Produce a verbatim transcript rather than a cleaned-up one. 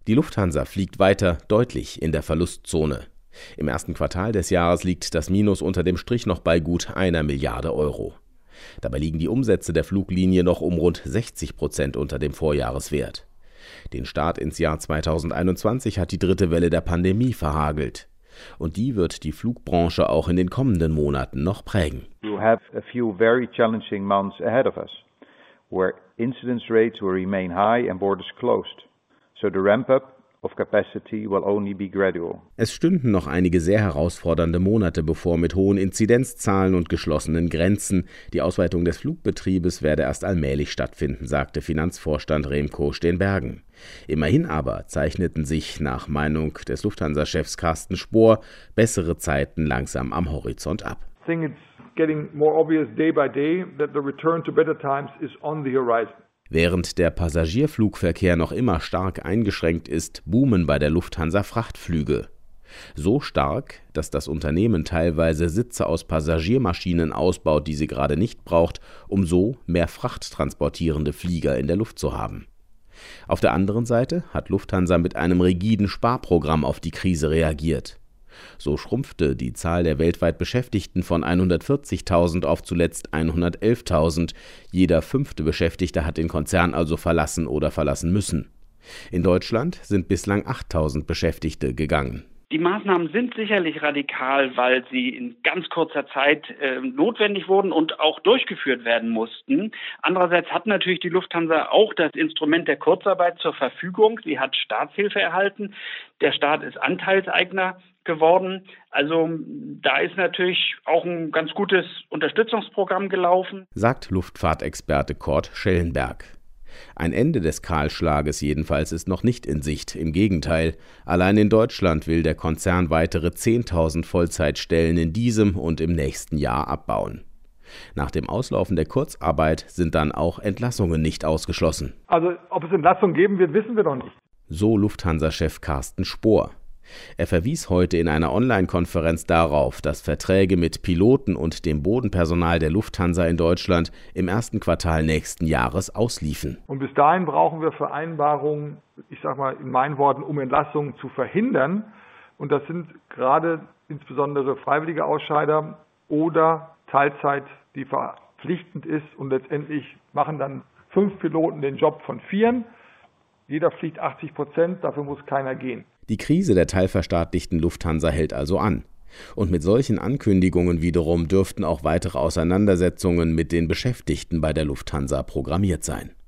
Die Lufthansa fliegt weiter deutlich in der Verlustzone. Im ersten Quartal des Jahres liegt das Minus unter dem Strich noch bei gut einer Milliarde Euro. Dabei liegen die Umsätze der Fluglinie noch um rund sechzig Prozent unter dem Vorjahreswert. Den Start ins Jahr zweitausendeinundzwanzig hat die dritte Welle der Pandemie verhagelt. Und die wird die Flugbranche auch in den kommenden Monaten noch prägen. We have a few very challenging months ahead of us, where incidence rates will remain high and borders closed. So the ramp-up of capacity will only be gradual. Es stünden noch einige sehr herausfordernde Monate bevor mit hohen Inzidenzzahlen und geschlossenen Grenzen. Die Ausweitung des Flugbetriebes werde erst allmählich stattfinden, sagte Finanzvorstand Remco Steenbergen. Immerhin aber zeichneten sich nach Meinung des Lufthansa-Chefs Carsten Spohr bessere Zeiten langsam am Horizont ab. I think it's getting more obvious day by day that the return to better times is on the horizon. Während der Passagierflugverkehr noch immer stark eingeschränkt ist, boomen bei der Lufthansa Frachtflüge. So stark, dass das Unternehmen teilweise Sitze aus Passagiermaschinen ausbaut, die sie gerade nicht braucht, um so mehr frachttransportierende Flieger in der Luft zu haben. Auf der anderen Seite hat Lufthansa mit einem rigiden Sparprogramm auf die Krise reagiert. So schrumpfte die Zahl der weltweit Beschäftigten von hundertvierzigtausend auf zuletzt hundertelftausend. Jeder fünfte Beschäftigte hat den Konzern also verlassen oder verlassen müssen. In Deutschland sind bislang achttausend Beschäftigte gegangen. Die Maßnahmen sind sicherlich radikal, weil sie in ganz kurzer Zeit äh, notwendig wurden und auch durchgeführt werden mussten. Andererseits hat natürlich die Lufthansa auch das Instrument der Kurzarbeit zur Verfügung. Sie hat Staatshilfe erhalten. Der Staat ist Anteilseigner geworden. Also da ist natürlich auch ein ganz gutes Unterstützungsprogramm gelaufen, sagt Luftfahrtexperte Kurt Schellenberg. Ein Ende des Kahlschlages jedenfalls ist noch nicht in Sicht. Im Gegenteil, allein in Deutschland will der Konzern weitere zehntausend Vollzeitstellen in diesem und im nächsten Jahr abbauen. Nach dem Auslaufen der Kurzarbeit sind dann auch Entlassungen nicht ausgeschlossen. Also ob es Entlassungen geben wird, wissen wir noch nicht. So Lufthansa-Chef Carsten Spohr. Er verwies heute in einer Online-Konferenz darauf, dass Verträge mit Piloten und dem Bodenpersonal der Lufthansa in Deutschland im ersten Quartal nächsten Jahres ausliefen. Und bis dahin brauchen wir Vereinbarungen, ich sage mal in meinen Worten, um Entlassungen zu verhindern. Und das sind gerade insbesondere freiwillige Ausscheider oder Teilzeit, die verpflichtend ist. Und letztendlich machen dann fünf Piloten den Job von vieren. Jeder fliegt achtzig Prozent, dafür muss keiner gehen. Die Krise der teilverstaatlichten Lufthansa hält also an. Und mit solchen Ankündigungen wiederum dürften auch weitere Auseinandersetzungen mit den Beschäftigten bei der Lufthansa programmiert sein.